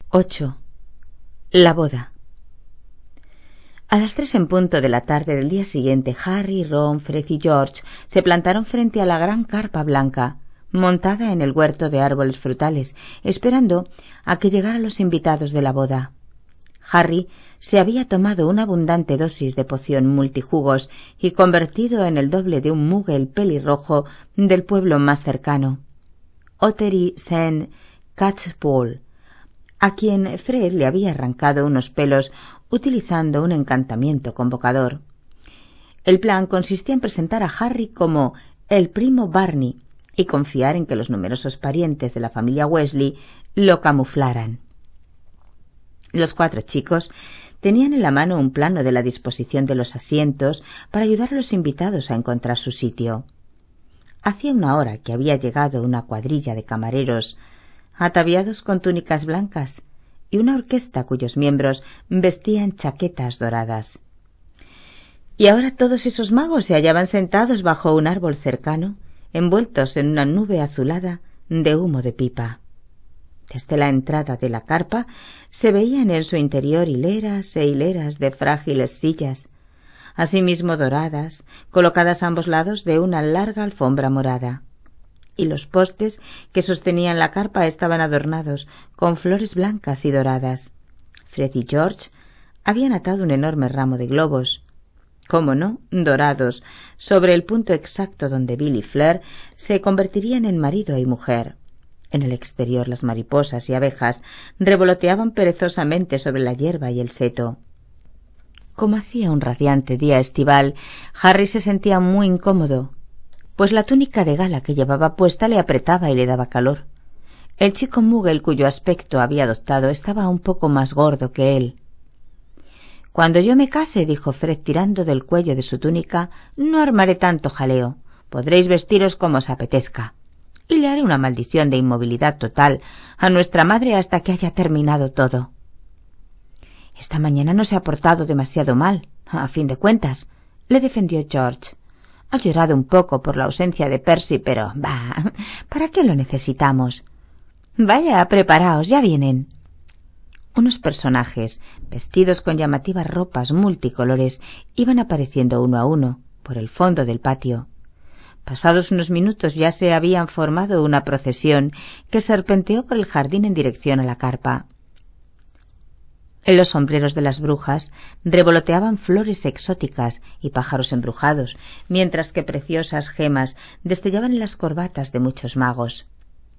8. La boda. A las 3 en punto de la tarde del día siguiente, Harry, Ron, Fred y George se plantaron frente a la gran carpa blanca, montada en el huerto de árboles frutales, esperando a que llegaran los invitados de la boda. Harry se había tomado una abundante dosis de poción multijugos y convertido en el doble de un muggle pelirrojo del pueblo más cercano, Ottery St. Catchpole, a quien Fred le había arrancado unos pelos utilizando un encantamiento convocador. El plan consistía en presentar a Harry como el primo Barney y confiar en que los numerosos parientes de la familia Weasley lo camuflaran. Los 4 chicos tenían en la mano un plano de la disposición de los asientos para ayudar a los invitados a encontrar su sitio. Hacía una hora que había llegado una cuadrilla de camareros ataviados con túnicas blancas y una orquesta cuyos miembros vestían chaquetas doradas. Y ahora todos esos magos se hallaban sentados bajo un árbol cercano, envueltos en una nube azulada de humo de pipa. Desde la entrada de la carpa se veían en su interior hileras e hileras de frágiles sillas, asimismo doradas, colocadas a ambos lados de una larga alfombra morada. Y los postes que sostenían la carpa estaban adornados con flores blancas y doradas. Fred y George habían atado un enorme ramo de globos, cómo no, dorados, sobre el punto exacto donde Bill y Fleur se convertirían en marido y mujer. En el exterior las mariposas y abejas revoloteaban perezosamente sobre la hierba y el seto. Como hacía un radiante día estival, Harry se sentía muy incómodo, pues la túnica de gala que llevaba puesta le apretaba y le daba calor. El chico muggle cuyo aspecto había adoptado estaba un poco más gordo que él. «Cuando yo me case», dijo Fred tirando del cuello de su túnica, «no armaré tanto jaleo. Podréis vestiros como os apetezca. Y le haré una maldición de inmovilidad total a nuestra madre hasta que haya terminado todo». «Esta mañana no se ha portado demasiado mal, a fin de cuentas», le defendió George. «Ha llorado un poco por la ausencia de Percy, pero, bah, ¿para qué lo necesitamos? Vaya, preparaos, ya vienen». Unos personajes, vestidos con llamativas ropas multicolores, iban apareciendo uno a uno por el fondo del patio. Pasados unos minutos ya se habían formado una procesión que serpenteó por el jardín en dirección a la carpa. En los sombreros de las brujas revoloteaban flores exóticas y pájaros embrujados, mientras que preciosas gemas destellaban en las corbatas de muchos magos.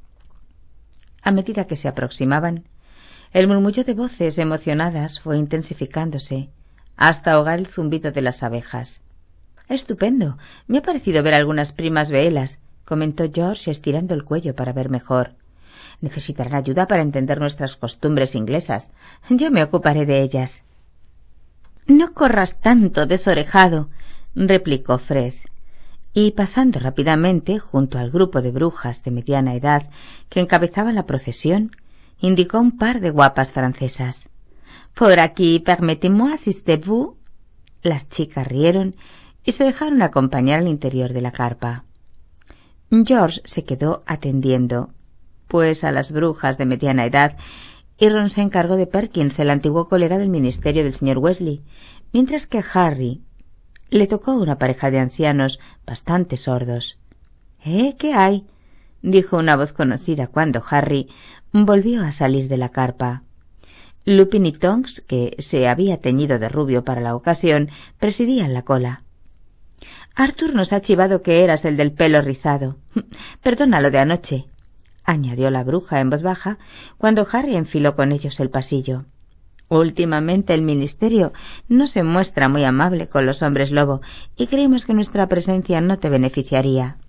A medida que se aproximaban, el murmullo de voces emocionadas fue intensificándose, hasta ahogar el zumbido de las abejas. «Estupendo. Me ha parecido ver algunas primas veelas», comentó George estirando el cuello para ver mejor. «Necesitarán ayuda para entender nuestras costumbres inglesas. Yo me ocuparé de ellas». «No corras tanto, desorejado», replicó Fred, y pasando rápidamente junto al grupo de brujas de mediana edad que encabezaban la procesión, indicó un par de guapas francesas. «Por aquí, permettez-moi, assistez-vous». Las chicas rieron y se dejaron acompañar al interior de la carpa. George se quedó atendiendo, pues, a las brujas de mediana edad, y Ron se encargó de Perkins, el antiguo colega del ministerio del señor Weasley, mientras que a Harry le tocó una pareja de ancianos bastante sordos. ¿Qué hay?», dijo una voz conocida cuando Harry volvió a salir de la carpa. Lupin y Tonks, que se había teñido de rubio para la ocasión, presidían la cola. «Arthur nos ha chivado que eras el del pelo rizado. Perdona lo de anoche», añadió la bruja en voz baja cuando Harry enfiló con ellos el pasillo. «Últimamente el ministerio no se muestra muy amable con los hombres lobo y creímos que nuestra presencia no te beneficiaría».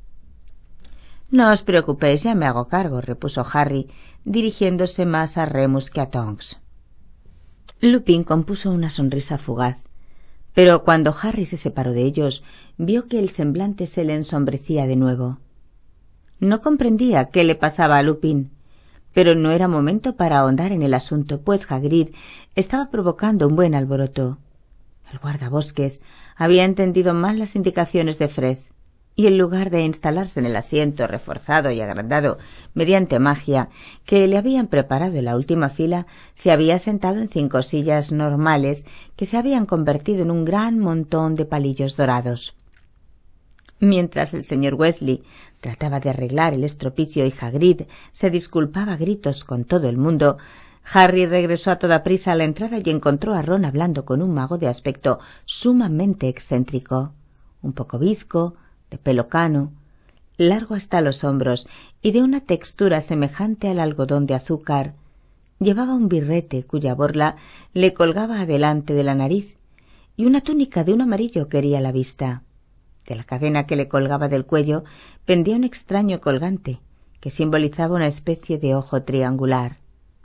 «No os preocupéis, ya me hago cargo», repuso Harry, dirigiéndose más a Remus que a Tonks. Lupin compuso una sonrisa fugaz, pero cuando Harry se separó de ellos, vio que el semblante se le ensombrecía de nuevo. No comprendía qué le pasaba a Lupin, pero no era momento para ahondar en el asunto, pues Hagrid estaba provocando un buen alboroto. El guardabosques había entendido mal las indicaciones de Fred. y en lugar de instalarse en el asiento reforzado y agrandado mediante magia que le habían preparado en la última fila, se había sentado en 5 sillas normales que se habían convertido en un gran montón de palillos dorados. Mientras el señor Weasley trataba de arreglar el estropicio y Hagrid se disculpaba a gritos con todo el mundo, Harry regresó a toda prisa a la entrada y encontró a Ron hablando con un mago de aspecto sumamente excéntrico, un poco bizco, de pelo cano, largo hasta los hombros y de una textura semejante al algodón de azúcar. Llevaba un birrete cuya borla le colgaba adelante de la nariz y una túnica de un amarillo que hería la vista. De la cadena que le colgaba del cuello pendía un extraño colgante que simbolizaba una especie de ojo triangular.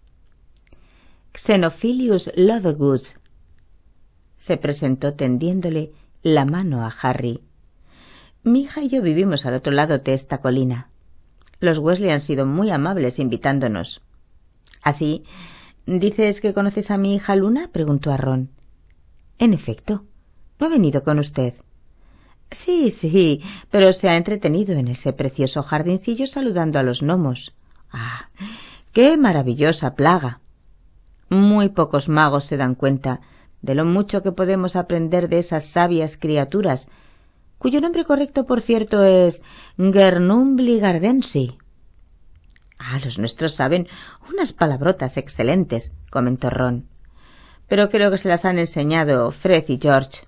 Xenophilius Lovegood, se presentó tendiéndole la mano a Harry. Mi hija y yo vivimos al otro lado de esta colina. Los Weasley han sido muy amables invitándonos. ¿Así? ¿Dices que conoces a mi hija Luna?, preguntó a Ron. En efecto, ¿no ha venido con usted? Sí, pero se ha entretenido en ese precioso jardincillo saludando a los gnomos. ¡Ah, qué maravillosa plaga! Muy pocos magos se dan cuenta de lo mucho que podemos aprender de esas sabias criaturas, cuyo nombre correcto, por cierto, es Gernumbligardensi. Los nuestros saben unas palabrotas excelentes, comentó Ron, pero creo que se las han enseñado Fred y George.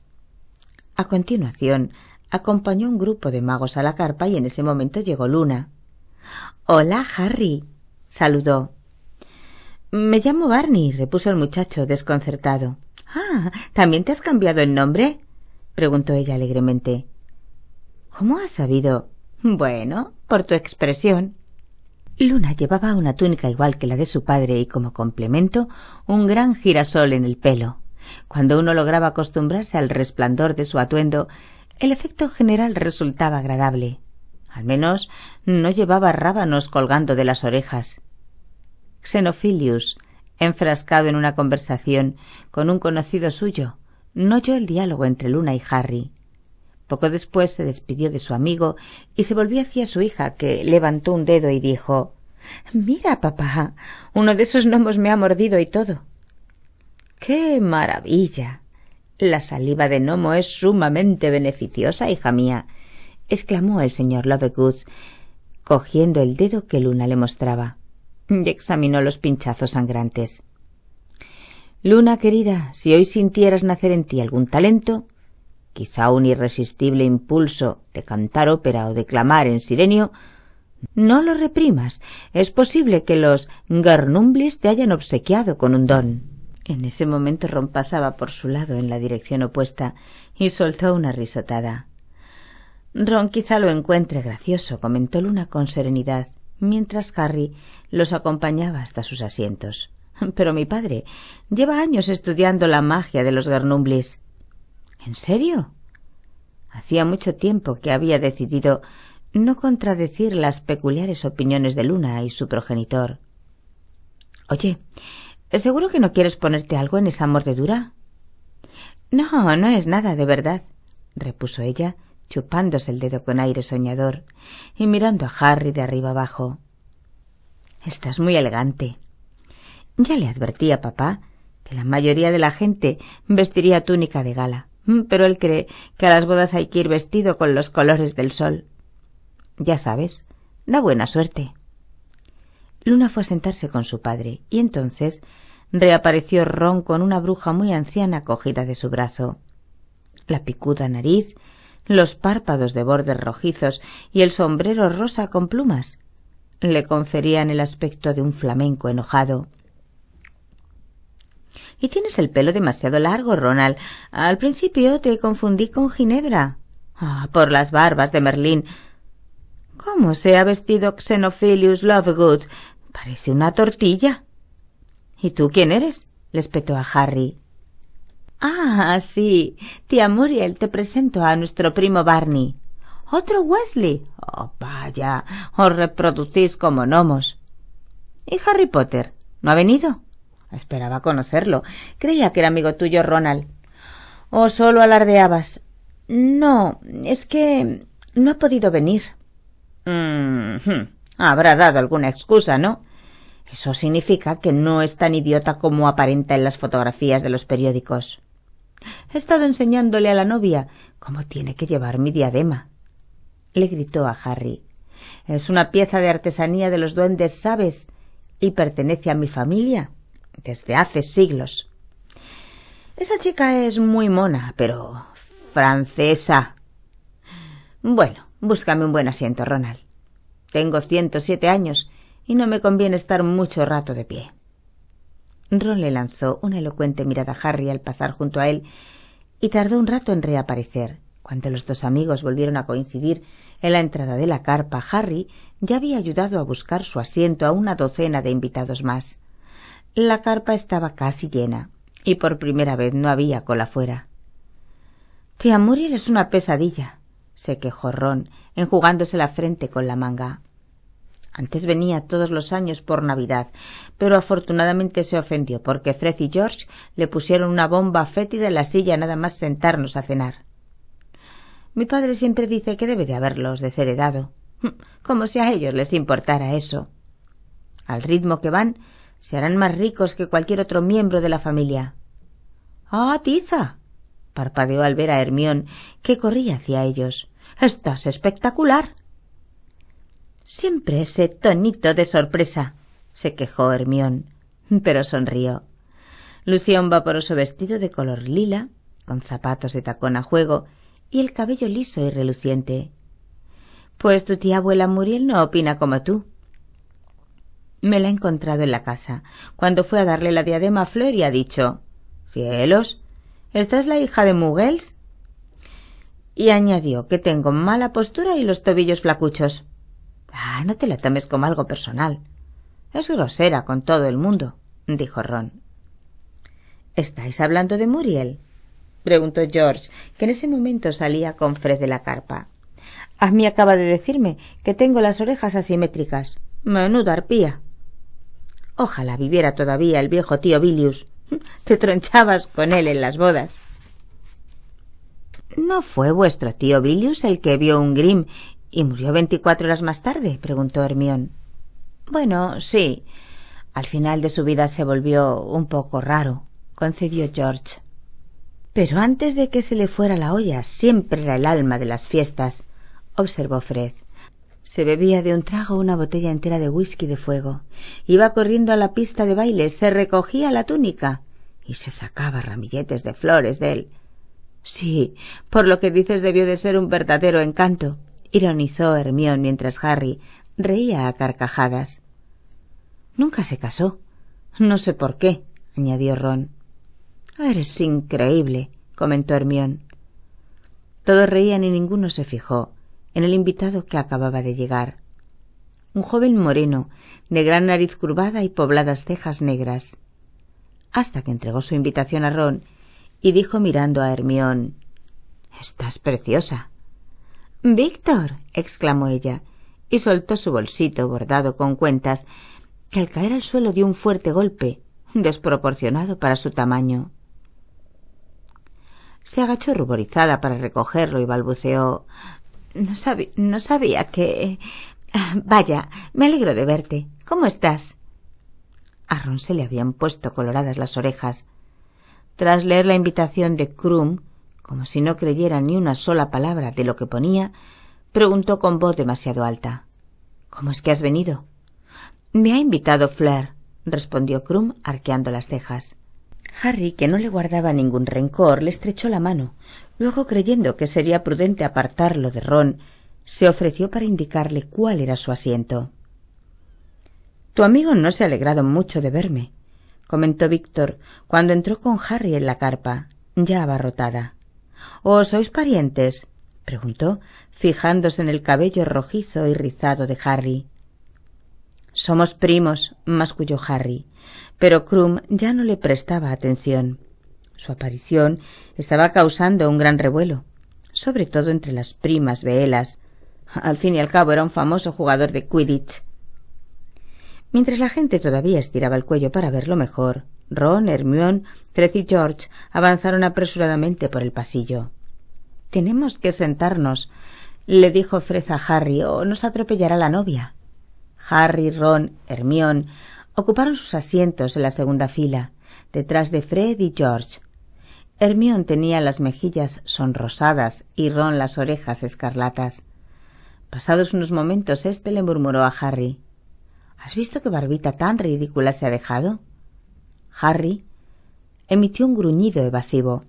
A continuación, acompañó un grupo de magos a la carpa y en ese momento llegó Luna. «Hola, Harry», saludó. «Me llamo Barney», repuso el muchacho, desconcertado. ¿También te has cambiado el nombre?, preguntó ella alegremente. «¿Cómo has sabido?» «Bueno, por tu expresión». Luna llevaba una túnica igual que la de su padre y, como complemento, un gran girasol en el pelo. Cuando uno lograba acostumbrarse al resplandor de su atuendo, el efecto general resultaba agradable. Al menos no llevaba rábanos colgando de las orejas. Xenophilius, enfrascado en una conversación con un conocido suyo, no oyó el diálogo entre Luna y Harry. Poco después se despidió de su amigo y se volvió hacia su hija, que levantó un dedo y dijo: «Mira, papá, uno de esos gnomos me ha mordido y todo». «¡Qué maravilla! La saliva de gnomo es sumamente beneficiosa, hija mía», exclamó el señor Lovegood, cogiendo el dedo que Luna le mostraba, y examinó los pinchazos sangrantes. «Luna, querida, si hoy sintieras nacer en ti algún talento, quizá un irresistible impulso de cantar ópera o declamar en sirenio, no lo reprimas. Es posible que los Garnumblis te hayan obsequiado con un don». En ese momento Ron pasaba por su lado en la dirección opuesta y soltó una risotada. «Ron quizá lo encuentre gracioso», comentó Luna con serenidad, mientras Harry los acompañaba hasta sus asientos. «Pero mi padre lleva años estudiando la magia de los Garnumblis». «¿En serio?» Hacía mucho tiempo que había decidido no contradecir las peculiares opiniones de Luna y su progenitor. «Oye, ¿seguro que no quieres ponerte algo en esa mordedura?» «No, no es nada, de verdad», repuso ella, chupándose el dedo con aire soñador y mirando a Harry de arriba abajo. «Estás muy elegante. Ya le advertí a papá que la mayoría de la gente vestiría túnica de gala, pero él cree que a las bodas hay que ir vestido con los colores del sol. Ya sabes, da buena suerte». Luna fue a sentarse con su padre y entonces reapareció Ron con una bruja muy anciana cogida de su brazo. La picuda nariz, los párpados de bordes rojizos y el sombrero rosa con plumas le conferían el aspecto de un flamenco enojado. «Y tienes el pelo demasiado largo, Ronald. Al principio te confundí con Ginebra». «Por las barbas de Merlín». «¿Cómo se ha vestido Xenophilius Lovegood? Parece una tortilla». «¿Y tú quién eres?», le espetó a Harry. Sí, tía Muriel, te presento a nuestro primo Barney». «¿Otro Weasley? Vaya, os reproducís como gnomos». «¿Y Harry Potter? ¿No ha venido?» «Esperaba conocerlo. Creía que era amigo tuyo, Ronald». «¿O solo alardeabas?» «No, es que No ha podido venir. Habrá dado alguna excusa, ¿no? Eso significa que no es tan idiota como aparenta en las fotografías de los periódicos. He estado enseñándole a la novia cómo tiene que llevar mi diadema, le gritó a Harry. Es una pieza de artesanía de los duendes, ¿sabes? Y pertenece a mi familia desde hace siglos. Esa chica es muy mona, pero francesa. Bueno, búscame un buen asiento, Ronald. Tengo 107 años y no me conviene estar mucho rato de pie. Ron le lanzó una elocuente mirada a Harry al pasar junto a él y tardó un rato en reaparecer. Cuando los dos amigos volvieron a coincidir en la entrada de la carpa, Harry ya había ayudado a buscar su asiento a una docena de invitados más. La carpa estaba casi llena y por primera vez no había cola fuera. «Tía Muriel es una pesadilla», se quejó Ron, enjugándose la frente con la manga. Antes venía todos los años por Navidad, pero afortunadamente se ofendió porque Fred y George le pusieron una bomba fétida en la silla nada más sentarnos a cenar. Mi padre siempre dice que debe de haberlos desheredado, como si a ellos les importara eso. Al ritmo que van, se harán más ricos que cualquier otro miembro de la familia. —¡Ah, tiza! —parpadeó al ver a Hermione, que corría hacia ellos. —¡Estás espectacular! Siempre ese tonito de sorpresa —se quejó Hermione, pero sonrió. Lucía un vaporoso vestido de color lila, con zapatos de tacón a juego y el cabello liso y reluciente. Pues tu tía abuela Muriel no opina como tú. Me la he encontrado en la casa, cuando fue a darle la diadema a Fleur y ha dicho: «¡Cielos! ¿Esta es la hija de Muggles?» Y añadió que tengo mala postura y los tobillos flacuchos. No te la tomes como algo personal. Es grosera con todo el mundo, dijo Ron. ¿Estáis hablando de Muriel?, preguntó George, que en ese momento salía con Fred de la carpa. A mí acaba de decirme que tengo las orejas asimétricas. Menuda arpía. Ojalá viviera todavía el viejo tío Bilius. Te tronchabas con él en las bodas. ¿No fue vuestro tío Bilius el que vio un Grim y murió 24 horas más tarde?, preguntó Hermione. Bueno, sí. Al final de su vida se volvió un poco raro, concedió George. Pero antes de que se le fuera la olla, siempre era el alma de las fiestas, observó Fred. Se bebía de un trago una botella entera de whisky de fuego. Iba corriendo a la pista de baile, se recogía la túnica y se sacaba ramilletes de flores de él. Sí, por lo que dices debió de ser un verdadero encanto, ironizó Hermione mientras Harry reía a carcajadas. Nunca se casó. No sé por qué, añadió Ron. Eres increíble, comentó Hermione. Todos reían y ninguno se fijó en el invitado que acababa de llegar. Un joven moreno, de gran nariz curvada y pobladas cejas negras. Hasta que entregó su invitación a Ron y dijo mirando a Hermione: «Estás preciosa». «¡Víctor!», exclamó ella, y soltó su bolsito bordado con cuentas, que al caer al suelo dio un fuerte golpe, desproporcionado para su tamaño. Se agachó ruborizada para recogerlo y balbuceó: No sabía que... Vaya, me alegro de verte. ¿Cómo estás?» A Ron se le habían puesto coloradas las orejas. Tras leer la invitación de Krum, como si no creyera ni una sola palabra de lo que ponía, preguntó con voz demasiado alta: «¿Cómo es que has venido?» «Me ha invitado Fleur», respondió Krum arqueando las cejas. Harry, que no le guardaba ningún rencor, le estrechó la mano. Luego, creyendo que sería prudente apartarlo de Ron, se ofreció para indicarle cuál era su asiento. «Tu amigo no se ha alegrado mucho de verme», comentó Víctor cuando entró con Harry en la carpa, ya abarrotada. «¿O sois parientes?», preguntó, fijándose en el cabello rojizo y rizado de Harry. «Somos primos», masculló Harry, pero Krum ya no le prestaba atención. Su aparición estaba causando un gran revuelo, sobre todo entre las primas Beelas. Al fin y al cabo era un famoso jugador de Quidditch. Mientras la gente todavía estiraba el cuello para verlo mejor, Ron, Hermione, Fred y George avanzaron apresuradamente por el pasillo. «Tenemos que sentarnos», le dijo Fred a Harry, o nos atropellará la novia. Harry, Ron, Hermione ocuparon sus asientos en la segunda fila, detrás de Fred y George. Hermione tenía las mejillas sonrosadas y Ron las orejas escarlatas. Pasados unos momentos, éste le murmuró a Harry: —¿Has visto qué barbita tan ridícula se ha dejado? Harry emitió un gruñido evasivo.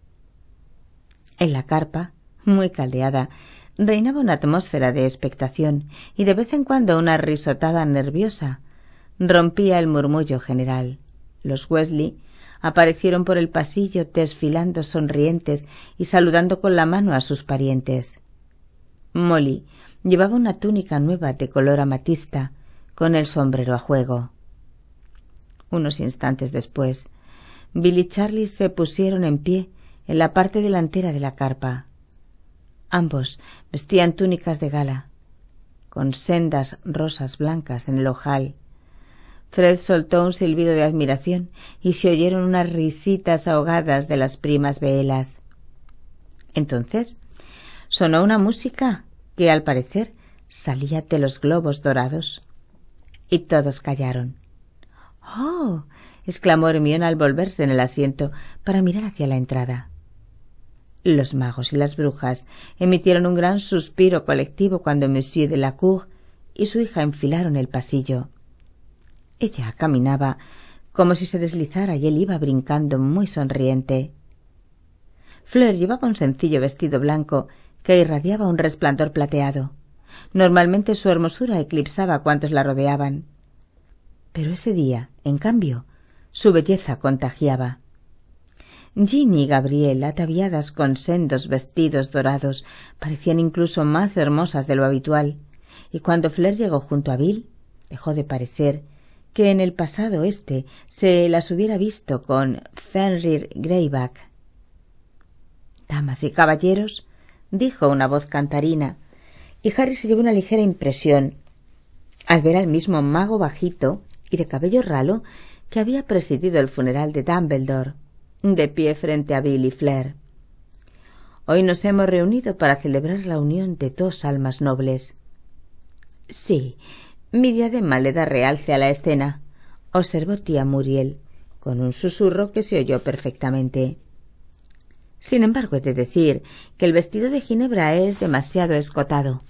En la carpa, muy caldeada, reinaba una atmósfera de expectación y de vez en cuando una risotada nerviosa rompía el murmullo general. Los Weasley aparecieron por el pasillo desfilando sonrientes y saludando con la mano a sus parientes. Molly llevaba una túnica nueva de color amatista con el sombrero a juego. Unos instantes después, Bill y Charlie se pusieron en pie en la parte delantera de la carpa. Ambos vestían túnicas de gala, con sendas rosas blancas en el ojal. Fred soltó un silbido de admiración y se oyeron unas risitas ahogadas de las primas Beelas. Entonces sonó una música que, al parecer, salía de los globos dorados. Y todos callaron. —¡Oh! —exclamó Hermione al volverse en el asiento para mirar hacia la entrada. Los magos y las brujas emitieron un gran suspiro colectivo cuando Monsieur Delacour y su hija enfilaron el pasillo. Ella caminaba como si se deslizara y él iba brincando muy sonriente. Fleur llevaba un sencillo vestido blanco que irradiaba un resplandor plateado. Normalmente su hermosura eclipsaba a cuantos la rodeaban. Pero ese día, en cambio, su belleza contagiaba. Ginny y Gabrielle, ataviadas con sendos vestidos dorados, parecían incluso más hermosas de lo habitual, y cuando Fleur llegó junto a Bill, dejó de parecer que en el pasado se las hubiera visto con Fenrir Greyback. —Damas y caballeros —dijo una voz cantarina, y Harry se llevó una ligera impresión al ver al mismo mago bajito y de cabello ralo que había presidido el funeral de Dumbledore, de pie frente a Bill y Fleur. Hoy nos hemos reunido para celebrar la unión de dos almas nobles. Sí, mi diadema le da realce a la escena, observó tía Muriel, con un susurro que se oyó perfectamente. Sin embargo, he de decir que el vestido de Ginebra es demasiado escotado.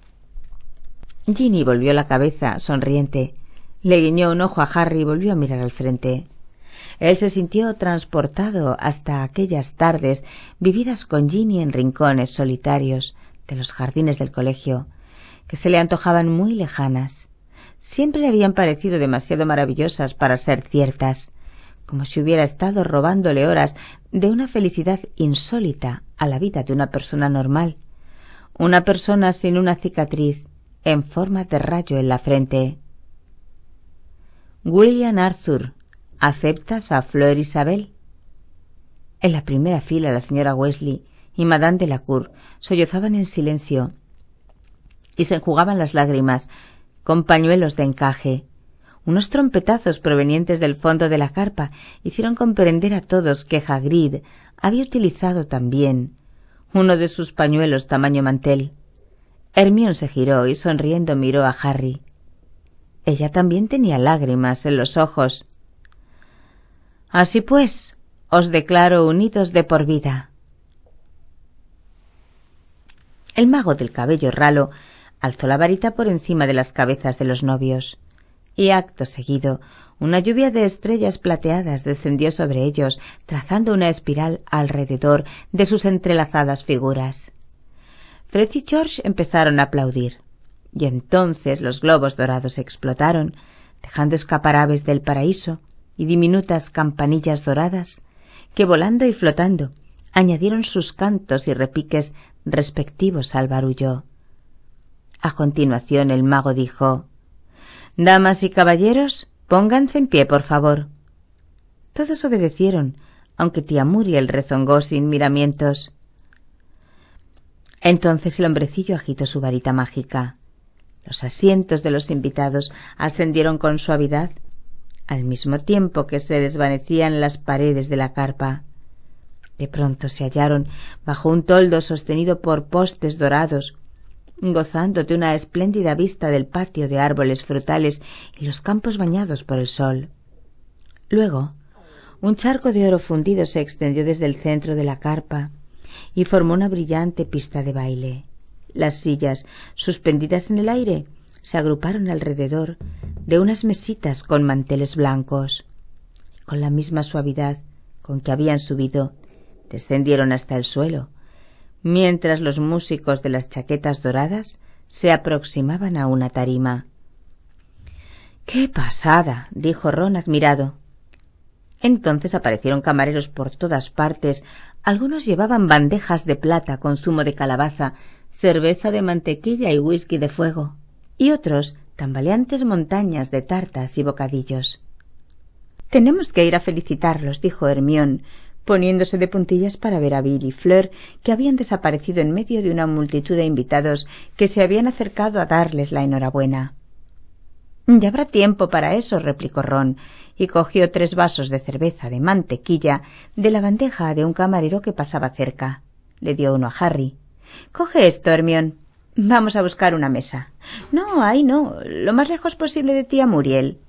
Ginny volvió la cabeza, sonriente. Le guiñó un ojo a Harry y volvió a mirar al frente. Él se sintió transportado hasta aquellas tardes vividas con Ginny en rincones solitarios de los jardines del colegio, que se le antojaban muy lejanas. Siempre le habían parecido demasiado maravillosas para ser ciertas, como si hubiera estado robándole horas de una felicidad insólita a la vida de una persona normal, una persona sin una cicatriz en forma de rayo en la frente. William Arthur, ¿aceptas a Fleur Isabel? En la primera fila la señora Weasley y Madame Delacour sollozaban en silencio y se enjugaban las lágrimas con pañuelos de encaje. Unos trompetazos provenientes del fondo de la carpa hicieron comprender a todos que Hagrid había utilizado también uno de sus pañuelos tamaño mantel. Hermione se giró y sonriendo miró a Harry. Ella también tenía lágrimas en los ojos. Así pues, os declaro unidos de por vida. El mago del cabello ralo alzó la varita por encima de las cabezas de los novios, y acto seguido una lluvia de estrellas plateadas descendió sobre ellos, trazando una espiral alrededor de sus entrelazadas figuras. Fred y George empezaron a aplaudir, y entonces los globos dorados explotaron, dejando escapar aves del paraíso y diminutas campanillas doradas que, volando y flotando, añadieron sus cantos y repiques respectivos al barullo. A continuación el mago dijo: «Damas y caballeros, pónganse en pie, por favor». Todos obedecieron, aunque tía Muriel rezongó sin miramientos. Entonces el hombrecillo agitó su varita mágica. Los asientos de los invitados ascendieron con suavidad, al mismo tiempo que se desvanecían las paredes de la carpa. De pronto se hallaron bajo un toldo sostenido por postes dorados gozando de una espléndida vista del patio de árboles frutales y los campos bañados por el sol. Luego, un charco de oro fundido se extendió desde el centro de la carpa y formó una brillante pista de baile. Las sillas, suspendidas en el aire, se agruparon alrededor de unas mesitas con manteles blancos. Con la misma suavidad con que habían subido, descendieron hasta el suelo, mientras los músicos de las chaquetas doradas se aproximaban a una tarima. —¡Qué pasada! —dijo Ron admirado. Entonces aparecieron camareros por todas partes. Algunos llevaban bandejas de plata con zumo de calabaza, cerveza de mantequilla y whisky de fuego, y otros tambaleantes montañas de tartas y bocadillos. —Tenemos que ir a felicitarlos —dijo Hermione, poniéndose de puntillas para ver a Bill y Fleur, que habían desaparecido en medio de una multitud de invitados que se habían acercado a darles la enhorabuena. —Ya habrá tiempo para eso —replicó Ron, y cogió 3 vasos de cerveza de mantequilla de la bandeja de un camarero que pasaba cerca. Le dio uno a Harry. —Coge esto, Hermione. Vamos a buscar una mesa. —No, ahí no. Lo más lejos posible de tía Muriel.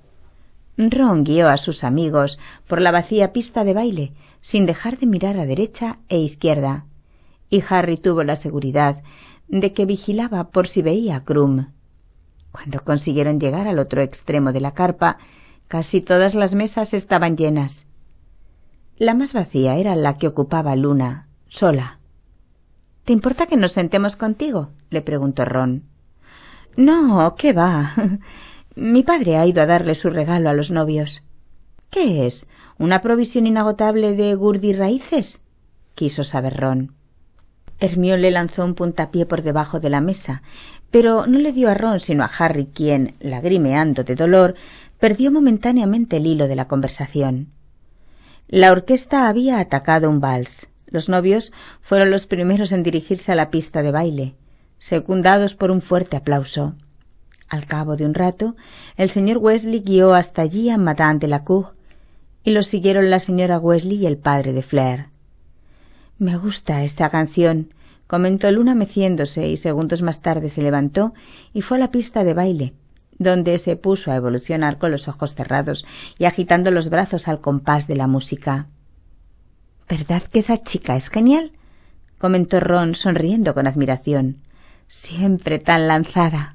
Ron guió a sus amigos por la vacía pista de baile, sin dejar de mirar a derecha e izquierda, y Harry tuvo la seguridad de que vigilaba por si veía a Krum. Cuando consiguieron llegar al otro extremo de la carpa, casi todas las mesas estaban llenas. La más vacía era la que ocupaba Luna, sola. —¿Te importa que nos sentemos contigo? —le preguntó Ron. —No, ¿qué va? Mi padre ha ido a darle su regalo a los novios. —¿Qué es? ¿Una provisión inagotable de gurdirraíces? —quiso saber Ron. Hermione le lanzó un puntapié por debajo de la mesa, pero no le dio a Ron sino a Harry, quien, lagrimeando de dolor, perdió momentáneamente el hilo de la conversación. La orquesta había atacado un vals. Los novios fueron los primeros en dirigirse a la pista de baile, secundados por un fuerte aplauso. Al cabo de un rato, el señor Weasley guió hasta allí a Madame Delacour, y lo siguieron la señora Weasley y el padre de Fleur. —Me gusta esta canción —comentó Luna meciéndose, y segundos más tarde se levantó y fue a la pista de baile, donde se puso a evolucionar con los ojos cerrados y agitando los brazos al compás de la música. —¿Verdad que esa chica es genial? —comentó Ron sonriendo con admiración. —Siempre tan lanzada.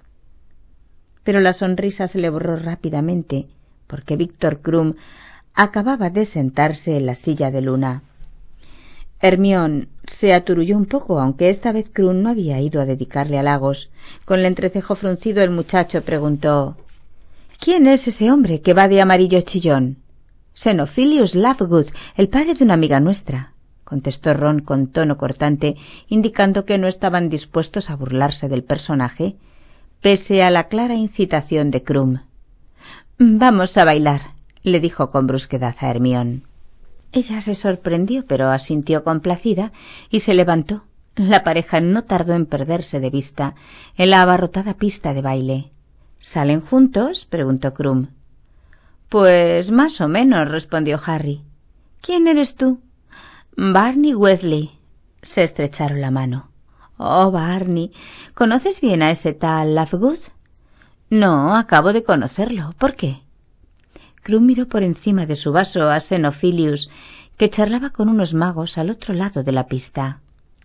Pero la sonrisa se le borró rápidamente, porque Víctor Krum acababa de sentarse en la silla de Luna. Hermione se aturulló un poco, aunque esta vez Krum no había ido a dedicarle halagos. Con el entrecejo fruncido el muchacho preguntó: —¿Quién es ese hombre que va de amarillo chillón? —Xenophilius Lovegood, el padre de una amiga nuestra —contestó Ron con tono cortante, indicando que no estaban dispuestos a burlarse del personaje, pese a la clara incitación de Krum. —Vamos a bailar —le dijo con brusquedad a Hermione. Ella se sorprendió, pero asintió complacida y se levantó. La pareja no tardó en perderse de vista en la abarrotada pista de baile. —¿Salen juntos? —preguntó Krum. —Pues más o menos —respondió Harry. —¿Quién eres tú? —Barney Weasley. Se estrecharon la mano. —Oh, Barney, ¿conoces bien a ese tal Lovegood? —No, acabo de conocerlo. ¿Por qué? Krum miró por encima de su vaso a Xenophilius, que charlaba con unos magos al otro lado de la pista.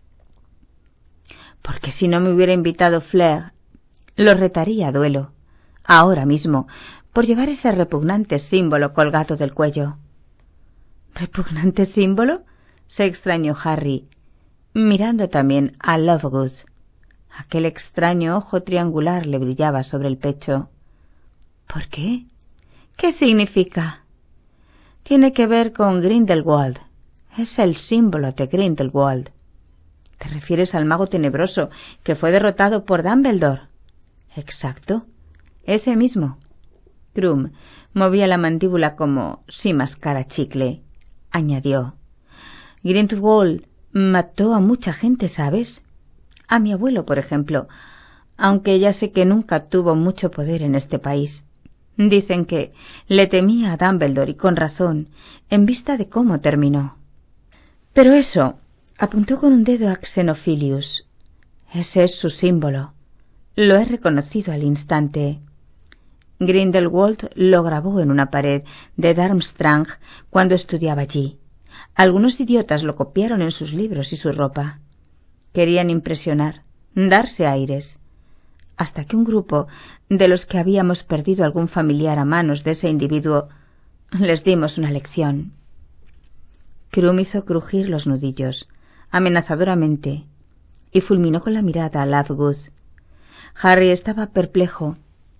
—Porque si no me hubiera invitado Fleur, lo retaría a duelo, ahora mismo, por llevar ese repugnante símbolo colgado del cuello. —¿Repugnante símbolo? —se extrañó Harry, mirando también a Lovegood. Aquel extraño ojo triangular le brillaba sobre el pecho. —¿Por qué? —¿Qué significa? —Tiene que ver con Grindelwald. Es el símbolo de Grindelwald. —¿Te refieres al mago tenebroso que fue derrotado por Dumbledore? —Exacto, ese mismo. Krum movía la mandíbula como si mascara chicle. Añadió: Grindelwald mató a mucha gente, ¿sabes? A mi abuelo, por ejemplo, aunque ya sé que nunca tuvo mucho poder en este país. Dicen que le temía a Dumbledore, y con razón, en vista de cómo terminó. Pero eso, apuntó con un dedo a Xenophilius, Ese es su símbolo. Lo he reconocido al instante. Grindelwald lo grabó en una pared de Darmstrang cuando estudiaba allí. Algunos idiotas lo copiaron en sus libros y su ropa. Querían impresionar, darse aires. Hasta que un grupo de los que habíamos perdido algún familiar a manos de ese individuo les dimos una lección. Krum hizo crujir los nudillos, amenazadoramente, y fulminó con la mirada a Lovegood. Harry estaba perplejo.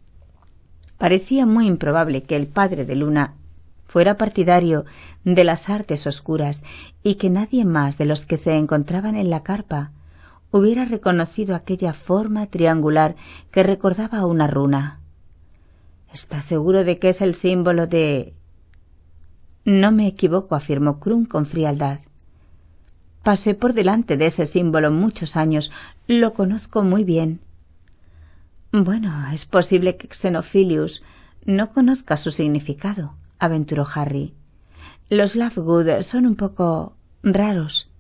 Parecía muy improbable que el padre de Luna fuera partidario de las artes oscuras y que nadie más de los que se encontraban en la carpa hubiera reconocido aquella forma triangular que recordaba a una runa. —¿Estás seguro de que es el símbolo de...? —No me equivoco —afirmó Krum con frialdad. —Pasé por delante de ese símbolo muchos años. Lo conozco muy bien. —Bueno, es posible que Xenophilius no conozca su significado —aventuró Harry—. Los Lovegood son un poco raros.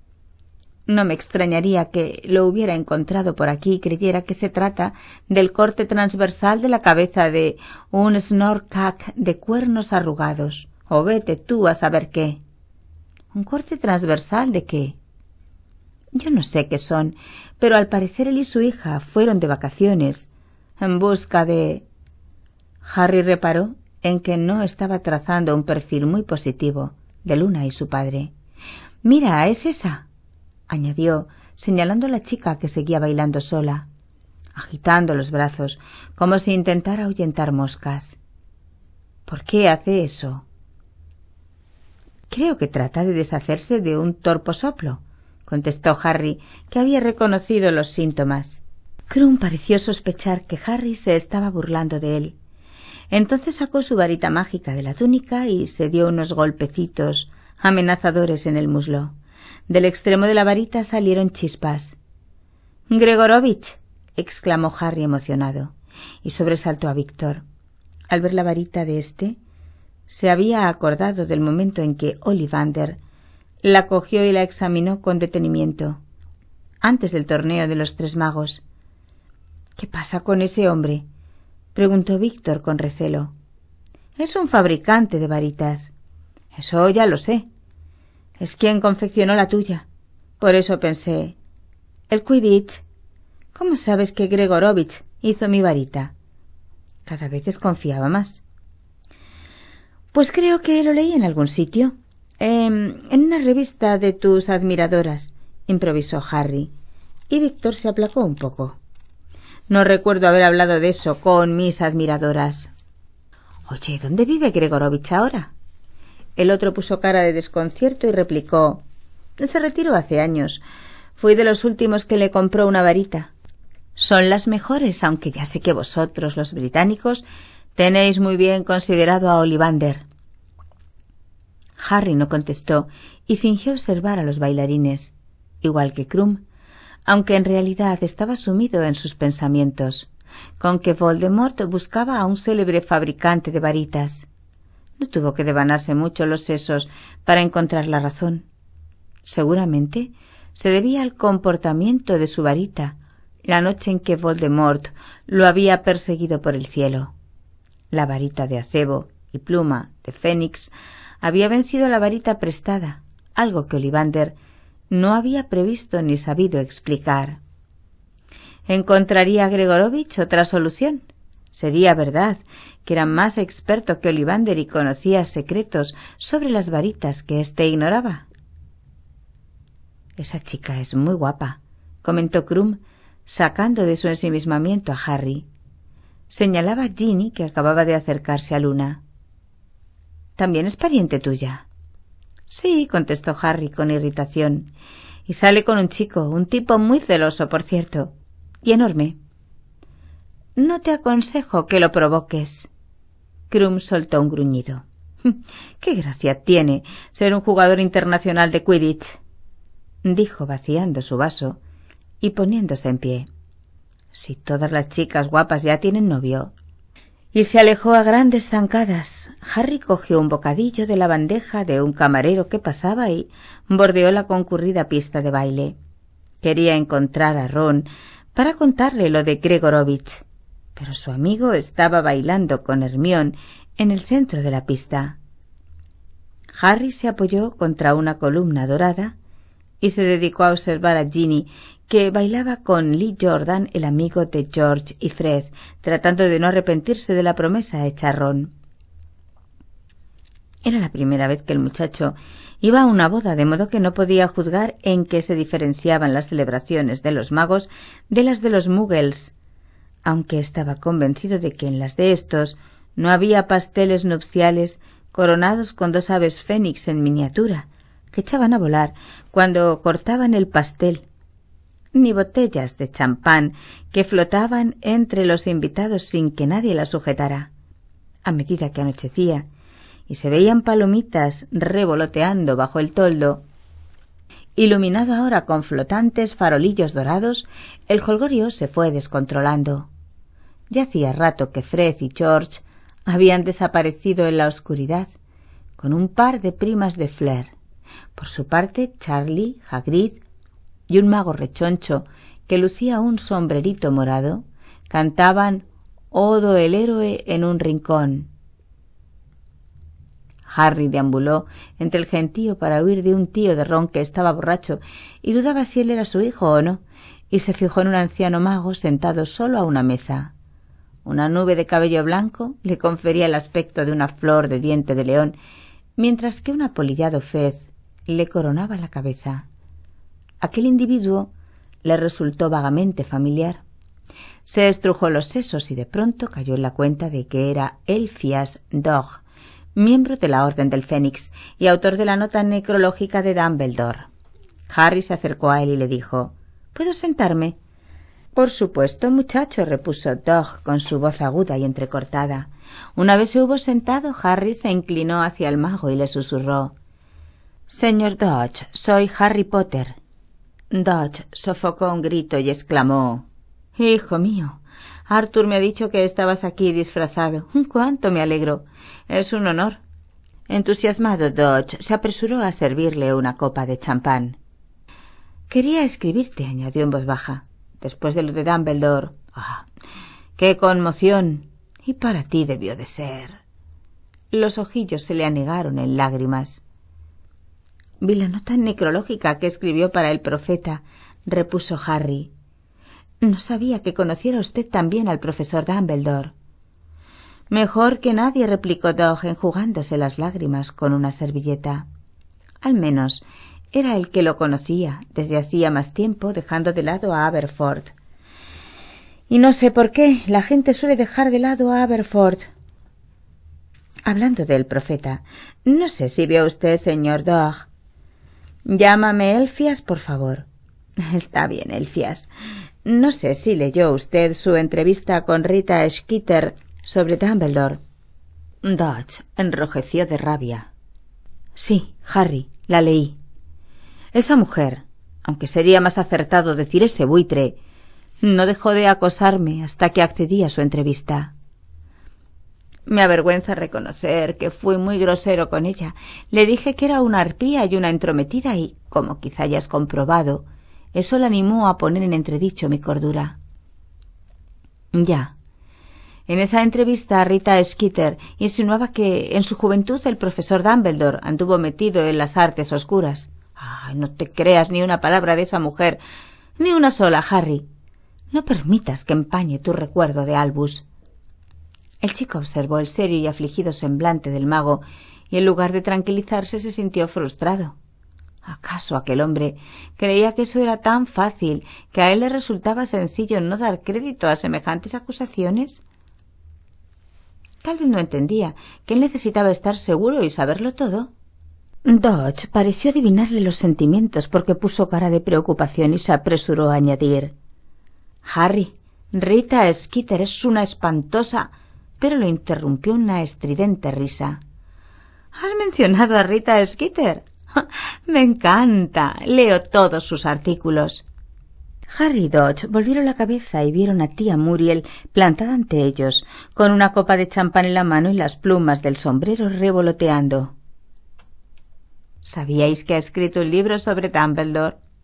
No me extrañaría que lo hubiera encontrado por aquí y creyera que se trata del corte transversal de la cabeza de un Snorkak de cuernos arrugados. O vete tú a saber qué. ¿Un corte transversal de qué? Yo no sé qué son, pero al parecer él y su hija fueron de vacaciones en busca de... Harry reparó en que no estaba trazando un perfil muy positivo de Luna y su padre. —Mira, es esa —añadió, señalando a la chica que seguía bailando sola, agitando los brazos como si intentara ahuyentar moscas. —¿Por qué hace eso? —Creo que trata de deshacerse de un torposoplo —contestó Harry, que había reconocido los síntomas. Krum pareció sospechar que Harry se estaba burlando de él. Entonces sacó su varita mágica de la túnica y se dio unos golpecitos amenazadores en el muslo. Del extremo de la varita salieron chispas. —¡Gregorovich! —exclamó Harry emocionado, y sobresaltó a Víctor. Al ver la varita de éste, se había acordado del momento en que Ollivander la cogió y la examinó con detenimiento, antes del torneo de los Tres Magos. —¿Qué pasa con ese hombre? —preguntó Víctor con recelo. —Es un fabricante de varitas. —Eso ya lo sé. Es quien confeccionó la tuya. Por eso pensé... El Quidditch. ¿Cómo sabes que Gregorovich hizo mi varita? Cada vez desconfiaba más. Pues creo que lo leí en algún sitio. En una revista de tus admiradoras, improvisó Harry, y Víctor se aplacó un poco. No recuerdo haber hablado de eso con mis admiradoras. Oye, ¿dónde vive Gregorovich ahora? El otro puso cara de desconcierto y replicó: Se retiró hace años. Fui de los últimos que le compró una varita. Son las mejores, aunque ya sé que vosotros, los británicos, tenéis muy bien considerado a Ollivander. Harry no contestó y fingió observar a los bailarines, igual que Krum, aunque en realidad estaba sumido en sus pensamientos, con que Voldemort buscaba a un célebre fabricante de varitas. No tuvo que devanarse mucho los sesos para encontrar la razón. Seguramente se debía al comportamiento de su varita la noche en que Voldemort lo había perseguido por el cielo. La varita de acebo y pluma de Fénix había vencido a la varita prestada, algo que Ollivander no había previsto ni sabido explicar. ¿Encontraría Gregorovich otra solución? Sería verdad que era más experto que Ollivander y conocía secretos sobre las varitas que éste ignoraba. Esa chica es muy guapa, comentó Krum, sacando de su ensimismamiento a Harry. Señalaba a Ginny, que acababa de acercarse a Luna. ¿También es pariente tuya? Sí, contestó Harry con irritación, y sale con un chico, un tipo muy celoso, por cierto, y enorme. No te aconsejo que lo provoques. Krum soltó un gruñido. «¡Qué gracia tiene ser un jugador internacional de Quidditch!», dijo vaciando su vaso y poniéndose en pie. «Si todas las chicas guapas ya tienen novio». Y se alejó a grandes zancadas. Harry cogió un bocadillo de la bandeja de un camarero que pasaba y bordeó la concurrida pista de baile. Quería encontrar a Ron para contarle lo de Gregorovich, pero su amigo estaba bailando con Hermione en el centro de la pista. Harry se apoyó contra una columna dorada y se dedicó a observar a Ginny, que bailaba con Lee Jordan, el amigo de George y Fred, tratando de no arrepentirse de la promesa hecha a Ron. Era la primera vez que el muchacho iba a una boda, de modo que no podía juzgar en qué se diferenciaban las celebraciones de los magos de las de los muggles, aunque estaba convencido de que en las de estos no había pasteles nupciales coronados con 2 aves fénix en miniatura, que echaban a volar cuando cortaban el pastel, ni botellas de champán que flotaban entre los invitados sin que nadie las sujetara. A medida que anochecía y se veían palomitas revoloteando bajo el toldo, iluminado ahora con flotantes farolillos dorados, el jolgorio se fue descontrolando. Ya hacía rato que Fred y George habían desaparecido en la oscuridad, con un par de primas de Fleur. Por su parte, Charlie, Hagrid y un mago rechoncho que lucía un sombrerito morado cantaban Odo el héroe en un rincón. Harry deambuló entre el gentío para huir de un tío de Ron que estaba borracho y dudaba si él era su hijo o no, y se fijó en un anciano mago sentado solo a una mesa. Una nube de cabello blanco le confería el aspecto de una flor de diente de león, mientras que un apolillado fez le coronaba la cabeza. Aquel individuo le resultó vagamente familiar. Se estrujó los sesos y de pronto cayó en la cuenta de que era Elphias Dog, miembro de la Orden del Fénix y autor de la nota necrológica de Dumbledore. Harry se acercó a él y le dijo: «¿Puedo sentarme?» «Por supuesto, muchacho», repuso Dog con su voz aguda y entrecortada. Una vez se hubo sentado, Harry se inclinó hacia el mago y le susurró: «Señor Dodge, soy Harry Potter». Dodge sofocó un grito y exclamó: «Hijo mío, Arthur me ha dicho que estabas aquí disfrazado. ¡Cuánto me alegro! Es un honor». Entusiasmado, Dodge se apresuró a servirle una copa de champán. «Quería escribirte», añadió en voz baja, «después de lo de Dumbledore. ¡Ah! ¡Qué conmoción! Y para ti debió de ser». Los ojillos se le anegaron en lágrimas. «Vi la nota necrológica que escribió para el profeta», repuso Harry. «No sabía que conociera usted tan bien al profesor Dumbledore». «Mejor que nadie», replicó Dog, enjugándose las lágrimas con una servilleta. Al menos era el que lo conocía desde hacía más tiempo, dejando de lado a Aberforth. Y no sé por qué la gente suele dejar de lado a Aberforth. Hablando del profeta, no sé si vio usted, señor Dog. «Llámame Elphias, por favor». «Está bien, Elphias. No sé si leyó usted su entrevista con Rita Skeeter sobre Dumbledore». Dodge enrojeció de rabia. «Sí, Harry, la leí. Esa mujer, aunque sería más acertado decir ese buitre, no dejó de acosarme hasta que accedí a su entrevista. Me avergüenza reconocer que fui muy grosero con ella. Le dije que era una arpía y una entrometida y, como quizá hayas comprobado, eso la animó a poner en entredicho mi cordura». «Ya. En esa entrevista Rita Skeeter insinuaba que en su juventud el profesor Dumbledore anduvo metido en las artes oscuras». «Ay, no te creas ni una palabra de esa mujer, ni una sola, Harry. No permitas que empañe tu recuerdo de Albus». El chico observó el serio y afligido semblante del mago y en lugar de tranquilizarse se sintió frustrado. ¿Acaso aquel hombre creía que eso era tan fácil que a él le resultaba sencillo no dar crédito a semejantes acusaciones? Tal vez no entendía que él necesitaba estar seguro y saberlo todo. Dodge pareció adivinarle los sentimientos porque puso cara de preocupación y se apresuró a añadir: «Harry, Rita Skeeter es una espantosa», pero lo interrumpió una estridente risa. «¿Has mencionado a Rita Skeeter? Me encanta. Leo todos sus artículos». Harry y Dodge volvieron la cabeza y vieron a tía Muriel plantada ante ellos, con una copa de champán en la mano y las plumas del sombrero revoloteando. «¿Sabíais que ha escrito un libro sobre Dumbledore?»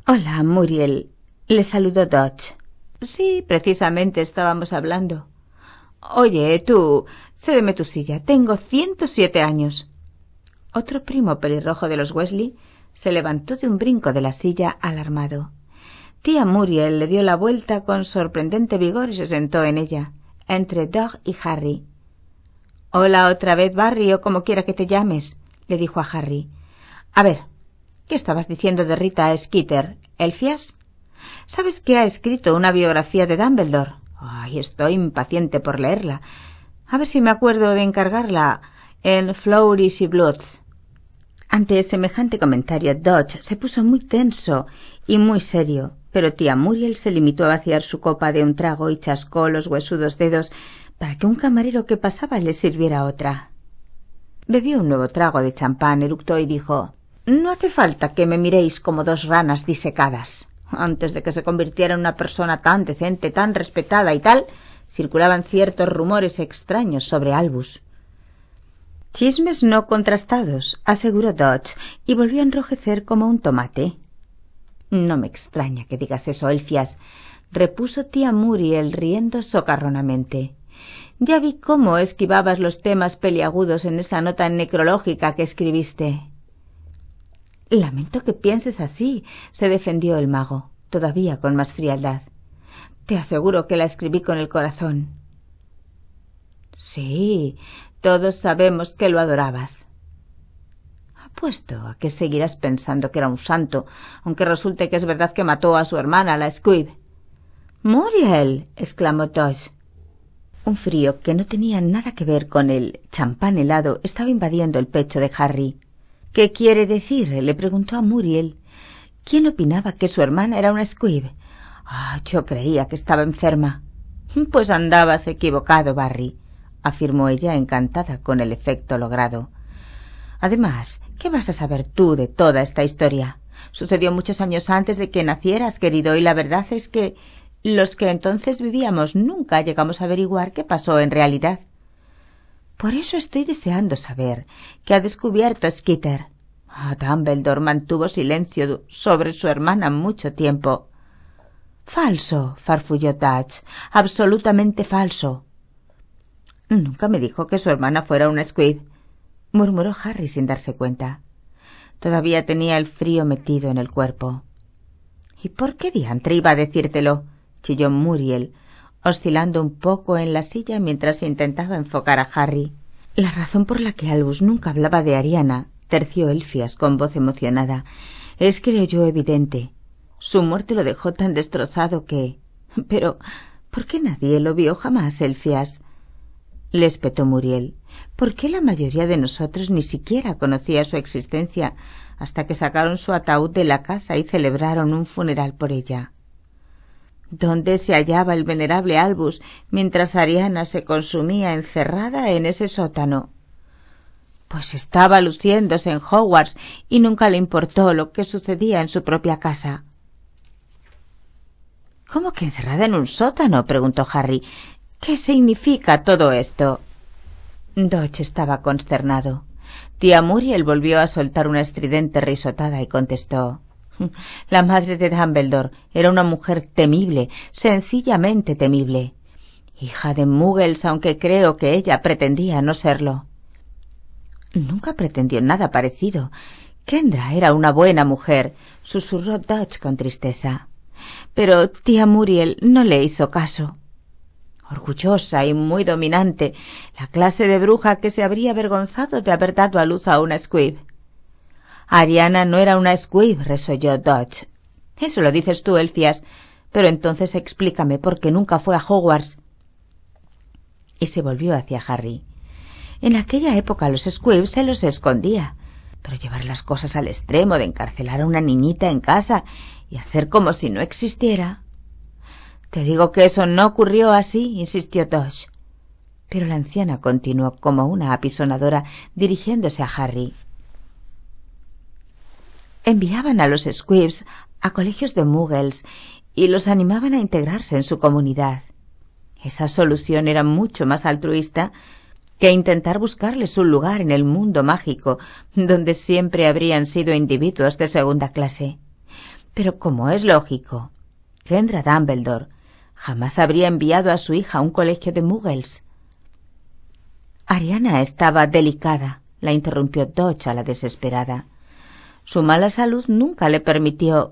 Hola, Muriel. Le saludó Dodge. Sí, precisamente estábamos hablando. Oye, tú, cédeme tu silla. Tengo 107 años. Otro primo pelirrojo de los Weasley se levantó de un brinco de la silla alarmado. Tía Muriel le dio la vuelta con sorprendente vigor y se sentó en ella, entre Dog y Harry. Hola otra vez, Barry, o como quiera que te llames, le dijo a Harry. A ver, ¿qué estabas diciendo de Rita Skeeter, Elfias? ¿Sabes que ha escrito una biografía de Dumbledore? Ay, estoy impaciente por leerla. A ver si me acuerdo de encargarla en Flowers y Bloods. Ante semejante comentario, Dodge se puso muy tenso y muy serio, pero tía Muriel se limitó a vaciar su copa de un trago y chascó los huesudos dedos para que un camarero que pasaba le sirviera otra. Bebió un nuevo trago de champán, eructó y dijo: «No hace falta que me miréis como dos ranas disecadas. Antes de que se convirtiera en una persona tan decente, tan respetada y tal, circulaban ciertos rumores extraños sobre Albus». «Chismes no contrastados», aseguró Dodge, y volvió a enrojecer como un tomate. «No me extraña que digas eso, Elfias», repuso tía Muriel riendo socarronamente. «Ya vi cómo esquivabas los temas peliagudos en esa nota necrológica que escribiste». «Lamento que pienses así», se defendió el mago, todavía con más frialdad. «Te aseguro que la escribí con el corazón». «Sí, todos sabemos que lo adorabas». «Apuesto a que seguirás pensando que era un santo, aunque resulte que es verdad que mató a su hermana, la Squib». «Muriel», exclamó Dodge. Un frío que no tenía nada que ver con el champán helado estaba invadiendo el pecho de Harry. «¿Qué quiere decir?», le preguntó a Muriel. «¿Quién opinaba que su hermana era una Squib? Yo creía que estaba enferma». «Pues andabas equivocado, Barry», afirmó ella, encantada con el efecto logrado. «Además, ¿qué vas a saber tú de toda esta historia? Sucedió muchos años antes de que nacieras, querido, y la verdad es que los que entonces vivíamos nunca llegamos a averiguar qué pasó en realidad. Por eso estoy deseando saber qué ha descubierto Skeeter. Dumbledore mantuvo silencio sobre su hermana mucho tiempo». «Falso», farfulló Dodge, «absolutamente falso». «Nunca me dijo que su hermana fuera una Squib», murmuró Harry sin darse cuenta. Todavía tenía el frío metido en el cuerpo. «¿Y por qué diantre iba a decírtelo?», chilló Muriel, oscilando un poco en la silla mientras intentaba enfocar a Harry. «La razón por la que Albus nunca hablaba de Ariana», terció Elfias con voz emocionada, «es que le oyó evidente. Su muerte lo dejó tan destrozado que... Pero, ¿por qué nadie lo vio jamás, Elfias?», le espetó Muriel. «¿Por qué la mayoría de nosotros ni siquiera conocía su existencia hasta que sacaron su ataúd de la casa y celebraron un funeral por ella? ¿Dónde se hallaba el venerable Albus mientras Ariana se consumía encerrada en ese sótano? Pues estaba luciéndose en Hogwarts y nunca le importó lo que sucedía en su propia casa». «¿Cómo que encerrada en un sótano?», preguntó Harry. «¿Qué significa todo esto?». Dodge estaba consternado. Tía Muriel volvió a soltar una estridente risotada y contestó: «La madre de Dumbledore era una mujer temible, sencillamente temible. Hija de muggles, aunque creo que ella pretendía no serlo». «Nunca pretendió nada parecido. Kendra era una buena mujer», susurró Dodge con tristeza. «Pero tía Muriel no le hizo caso. Orgullosa y muy dominante, la clase de bruja que se habría avergonzado de haber dado a luz a una Squib». «Ariana no era una Squib», resolló Dodge. «Eso lo dices tú, Elfias, pero entonces explícame por qué nunca fue a Hogwarts». Y se volvió hacia Harry. «En aquella época los Squibs se los escondía, pero llevar las cosas al extremo de encarcelar a una niñita en casa y hacer como si no existiera». «Te digo que eso no ocurrió así», insistió Dodge. Pero la anciana continuó como una apisonadora dirigiéndose a Harry. «Enviaban a los Squibs a colegios de muggles y los animaban a integrarse en su comunidad. Esa solución era mucho más altruista que intentar buscarles un lugar en el mundo mágico, donde siempre habrían sido individuos de segunda clase. Pero como es lógico, Kendra Dumbledore jamás habría enviado a su hija a un colegio de muggles. Ariana estaba delicada, la interrumpió Dodge a la desesperada. Su mala salud nunca le permitió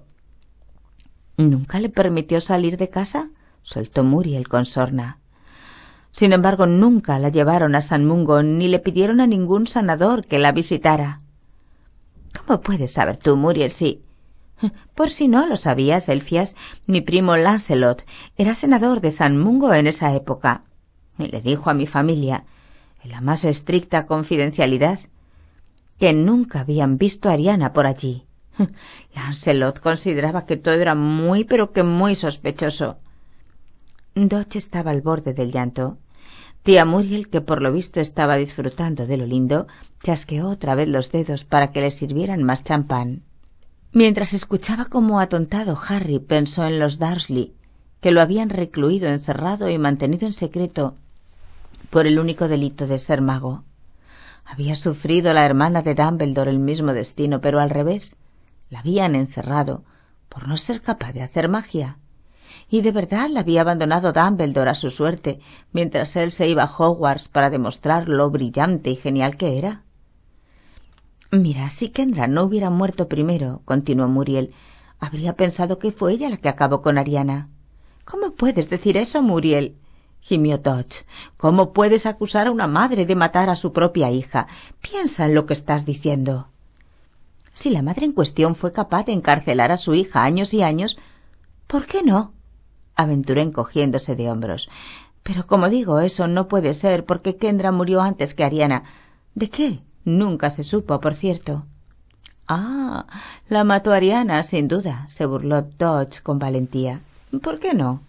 salir de casa, soltó Muriel con sorna. Sin embargo, nunca la llevaron a San Mungo ni le pidieron a ningún sanador que la visitara. ¿Cómo puedes saber tú, Muriel, sí? Por si no lo sabías, Elfias, mi primo Lancelot era senador de San Mungo en esa época. Y le dijo a mi familia, en la más estricta confidencialidad, que nunca habían visto a Ariana por allí. Lancelot consideraba que todo era muy, pero que muy sospechoso. Dodge estaba al borde del llanto. Tía Muriel, que por lo visto estaba disfrutando de lo lindo, chasqueó otra vez los dedos para que le sirvieran más champán. Mientras escuchaba como atontado, Harry pensó en los Dursley, que lo habían recluido, encerrado y mantenido en secreto por el único delito de ser mago. Había sufrido la hermana de Dumbledore el mismo destino, pero al revés. La habían encerrado por no ser capaz de hacer magia. Y de verdad la había abandonado Dumbledore a su suerte, mientras él se iba a Hogwarts para demostrar lo brillante y genial que era. Mira, si Kendra no hubiera muerto primero, continuó Muriel, habría pensado que fue ella la que acabó con Ariana. ¿Cómo puedes decir eso, Muriel?, gimió Dodge. ¿Cómo puedes acusar a una madre de matar a su propia hija? Piensa en lo que estás diciendo. Si la madre en cuestión fue capaz de encarcelar a su hija años y años, ¿por qué no?, aventuró encogiéndose de hombros. Pero como digo, eso no puede ser, porque Kendra murió antes que Ariana. ¿De qué? Nunca se supo, por cierto. Ah, la mató Ariana, sin duda, se burló Dodge con valentía. ¿Por qué no?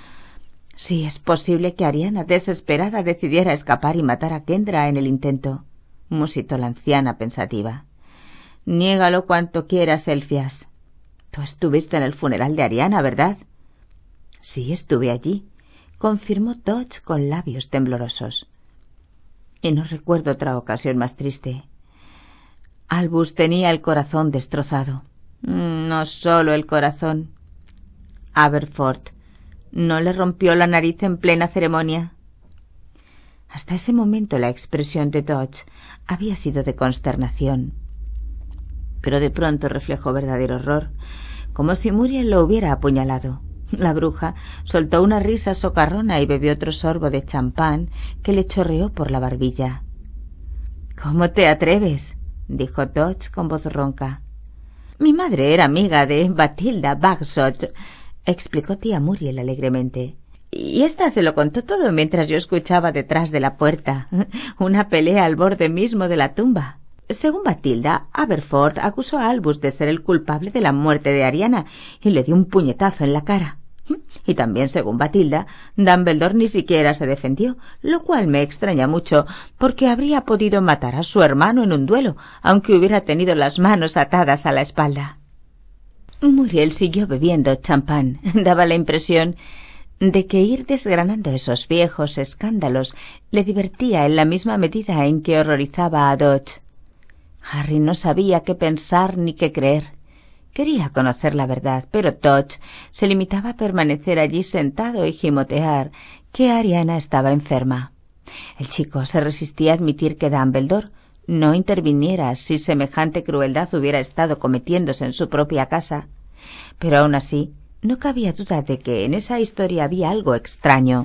Sí, es posible que Ariana, desesperada, decidiera escapar y matar a Kendra en el intento, musitó la anciana pensativa. Niégalo cuanto quieras, Elfias. Tú estuviste en el funeral de Ariana, ¿verdad? Sí, estuve allí, confirmó Dodge con labios temblorosos. Y no recuerdo otra ocasión más triste. Albus tenía el corazón destrozado. No solo el corazón. Aberforth no le rompió la nariz en plena ceremonia. Hasta ese momento la expresión de Dodge había sido de consternación. Pero de pronto reflejó verdadero horror, como si Muriel lo hubiera apuñalado. La bruja soltó una risa socarrona y bebió otro sorbo de champán que le chorreó por la barbilla. —¿Cómo te atreves? —dijo Dodge con voz ronca. —Mi madre era amiga de Bathilda Bagshot —explicó tía Muriel alegremente—, y ésta se lo contó todo mientras yo escuchaba detrás de la puerta una pelea al borde mismo de la tumba. Según Bathilda, Aberforth acusó a Albus de ser el culpable de la muerte de Ariana y le dio un puñetazo en la cara. Y también, según Bathilda, Dumbledore ni siquiera se defendió, lo cual me extraña mucho, porque habría podido matar a su hermano en un duelo, aunque hubiera tenido las manos atadas a la espalda. Muriel siguió bebiendo champán. Daba la impresión de que ir desgranando esos viejos escándalos le divertía en la misma medida en que horrorizaba a Dodge. Harry no sabía qué pensar ni qué creer. Quería conocer la verdad, pero Dodge se limitaba a permanecer allí sentado y gimotear que Ariana estaba enferma. El chico se resistía a admitir que Dumbledore no interviniera si semejante crueldad hubiera estado cometiéndose en su propia casa. Pero aún así, no cabía duda de que en esa historia había algo extraño.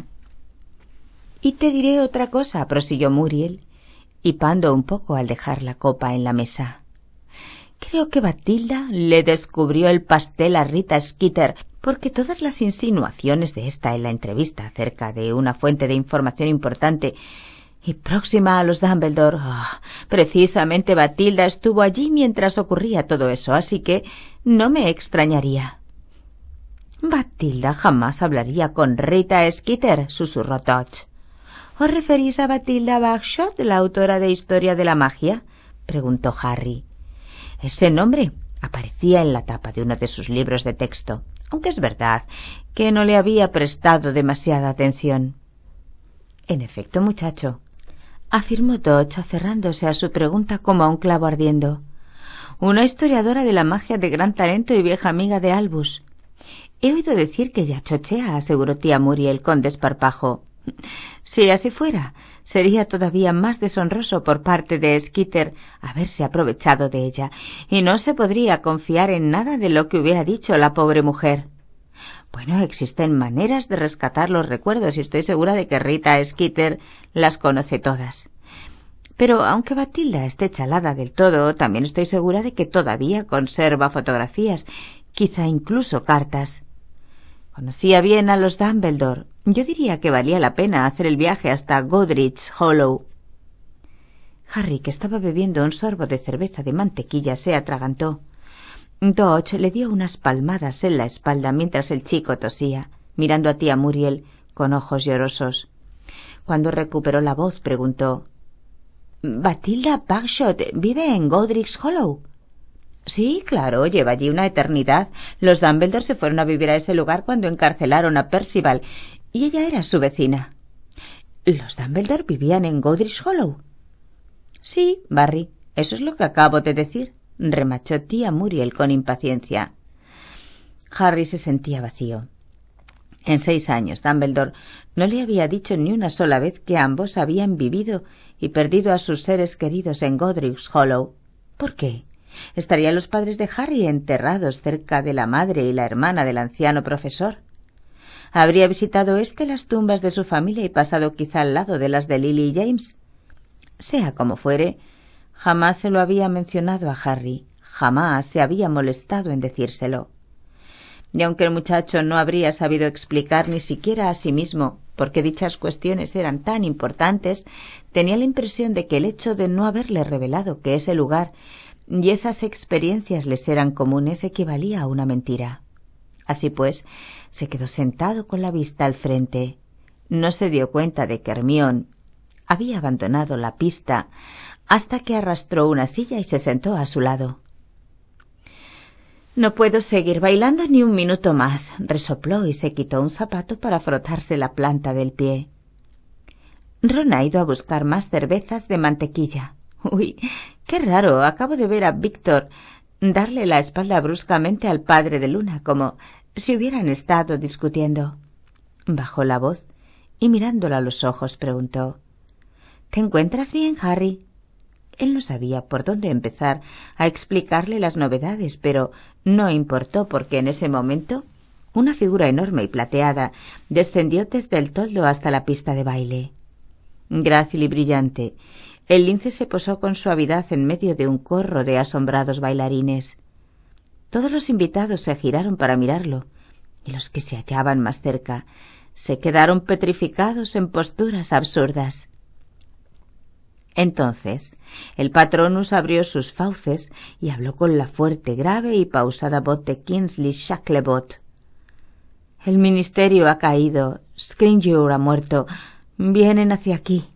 —Y te diré otra cosa —prosiguió Muriel, hipando un poco al dejar la copa en la mesa. Creo que Bathilda le descubrió el pastel a Rita Skeeter, porque todas las insinuaciones de esta en la entrevista acerca de una fuente de información importante y próxima a los Dumbledore, precisamente Bathilda estuvo allí mientras ocurría todo eso, así que no me extrañaría. Bathilda jamás hablaría con Rita Skeeter, susurró Dodge. —¿Os referís a Bathilda Bagshot, la autora de Historia de la Magia? —preguntó Harry. Ese nombre aparecía en la tapa de uno de sus libros de texto, aunque es verdad que no le había prestado demasiada atención. —En efecto, muchacho —afirmó Dodge, aferrándose a su pregunta como a un clavo ardiendo—, una historiadora de la magia de gran talento y vieja amiga de Albus. He oído decir que ella chochea, aseguró tía Muriel con desparpajo. Si así fuera, sería todavía más deshonroso por parte de Skitter haberse aprovechado de ella, y no se podría confiar en nada de lo que hubiera dicho la pobre mujer. Bueno, existen maneras de rescatar los recuerdos y estoy segura de que Rita Skeeter las conoce todas. Pero aunque Batilda esté chalada del todo, también estoy segura de que todavía conserva fotografías, quizá incluso cartas. Conocía bien a los Dumbledore. Yo diría que valía la pena hacer el viaje hasta Godric's Hollow. Harry, que estaba bebiendo un sorbo de cerveza de mantequilla, se atragantó. Dodge le dio unas palmadas en la espalda mientras el chico tosía, mirando a tía Muriel con ojos llorosos. Cuando recuperó la voz, preguntó: ¿Batilda Bagshot vive en Godric's Hollow? Sí, claro, lleva allí una eternidad. Los Dumbledore se fueron a vivir a ese lugar cuando encarcelaron a Percival, y ella era su vecina. ¿Los Dumbledore vivían en Godric's Hollow? Sí, Barry, eso es lo que acabo de decir, remachó tía Muriel con impaciencia. Harry se sentía vacío. En 6 años Dumbledore no le había dicho ni una sola vez que ambos habían vivido y perdido a sus seres queridos en Godric's Hollow. ¿Por qué? ¿Estarían los padres de Harry enterrados cerca de la madre y la hermana del anciano profesor? ¿Habría visitado éste las tumbas de su familia y pasado quizá al lado de las de Lily y James? Sea como fuere, jamás se lo había mencionado a Harry, jamás se había molestado en decírselo. Y aunque el muchacho no habría sabido explicar ni siquiera a sí mismo por qué dichas cuestiones eran tan importantes, tenía la impresión de que el hecho de no haberle revelado que ese lugar y esas experiencias les eran comunes equivalía a una mentira. Así pues, se quedó sentado con la vista al frente. No se dio cuenta de que Hermione había abandonado la pista hasta que arrastró una silla y se sentó a su lado. «No puedo seguir bailando ni un minuto más», resopló y se quitó un zapato para frotarse la planta del pie. Ron ha ido a buscar más cervezas de mantequilla. Uy, qué raro, acabo de ver a Víctor darle la espalda bruscamente al padre de Luna, como si hubieran estado discutiendo. Bajó la voz y mirándolo a los ojos preguntó: «¿Te encuentras bien, Harry?» Él no sabía por dónde empezar a explicarle las novedades, pero no importó porque en ese momento una figura enorme y plateada descendió desde el toldo hasta la pista de baile. Grácil y brillante, el lince se posó con suavidad en medio de un corro de asombrados bailarines. Todos los invitados se giraron para mirarlo, y los que se hallaban más cerca se quedaron petrificados en posturas absurdas. Entonces el Patronus abrió sus fauces y habló con la fuerte, grave y pausada voz de Kingsley Shacklebot. «El ministerio ha caído. Scrimgeour ha muerto. Vienen hacia aquí».